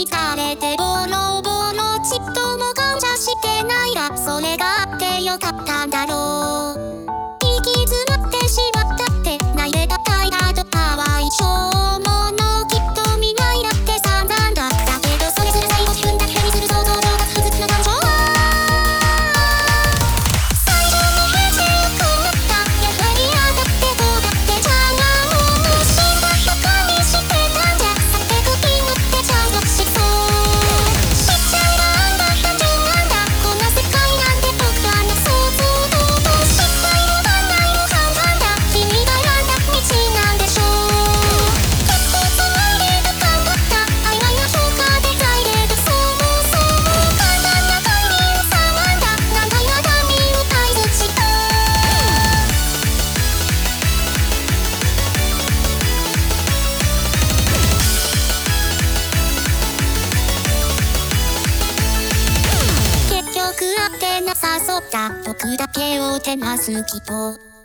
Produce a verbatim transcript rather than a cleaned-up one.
疲れてボロボロちっとも感謝してないがそれがあってよかったんだろう。行き詰まってしまったって泣いてた態度とかわいそうものきっと未来だって散々だ。だけどそれすら最後自分だけにする想像上達不足な感情は最初の平成よく思ったやはりあだってこうだってじゃがもう死んだバカにしてたんじゃさて時乗ってちゃんとしそうしちゃえばあんだ単純なんだこんな世界なんて僕らの想像と失敗も万来も半々だ君が選んだ道なんでしょう。結構つないでた頑張った曖昧な評価で材料とそもそも簡単なタイミングさなんだ難解なタイミング大切した結局会ってなさそうだ僕だけを照らす人